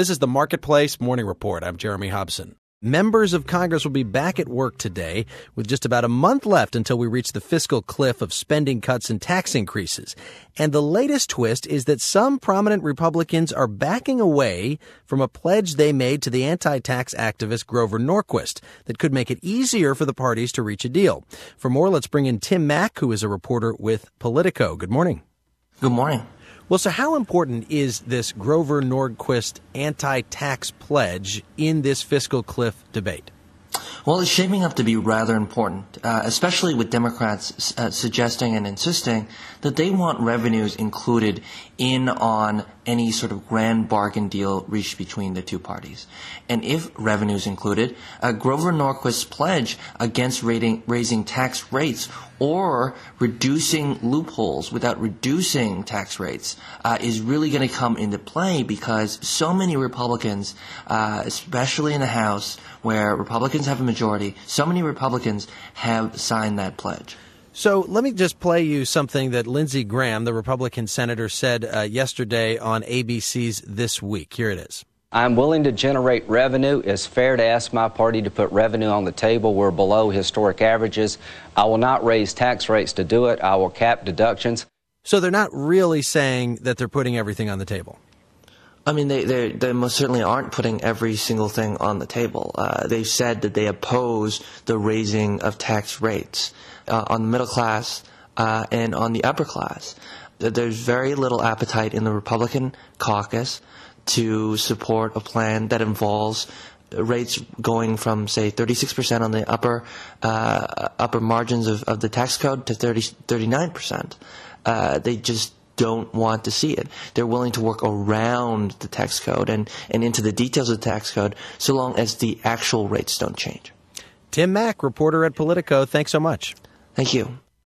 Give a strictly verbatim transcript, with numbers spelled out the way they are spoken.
This is the Marketplace Morning Report. I'm Jeremy Hobson. Members of Congress will be back at work today with just about a month left until we reach the fiscal cliff of spending cuts and tax increases. And the latest twist is that some prominent Republicans are backing away from a pledge they made to the anti-tax activist Grover Norquist that could make it easier for the parties to reach a deal. For more, let's bring in Tim Mak, who is a reporter with Politico. Good morning. Good morning. Well, so how important is this Grover Norquist anti-tax pledge in this fiscal cliff debate? Well, it's shaping up to be rather important, uh, especially with Democrats uh, suggesting and insisting that they want revenues included in on any sort of grand bargain deal reached between the two parties. And if revenues included, uh, Grover Norquist's pledge against rating, raising tax rates or reducing loopholes without reducing tax rates uh, is really going to come into play because so many Republicans, uh, especially in the House, where Republicans have a majority, so many Republicans have signed that pledge. So let me just play you something that Lindsey Graham, the Republican senator, said uh, yesterday on A B C's This Week. Here it is. I'm willing to generate revenue. It's fair to ask my party to put revenue on the table. We're below historic averages. I will not raise tax rates to do it. I will cap deductions. So they're not really saying that they're putting everything on the table. I mean, they, they, they most certainly aren't putting every single thing on the table. Uh, they've said that they oppose the raising of tax rates uh, on the middle class uh, and on the upper class. There's very little appetite in the Republican caucus to support a plan that involves rates going from, say, thirty-six percent on the upper uh, upper margins of, of the tax code to thirty, thirty-nine percent. Uh, they just don't want to see it. They're willing to work around the tax code and, and into the details of the tax code so long as the actual rates don't change. Tim Mak, reporter at Politico, thanks so much. Thank you.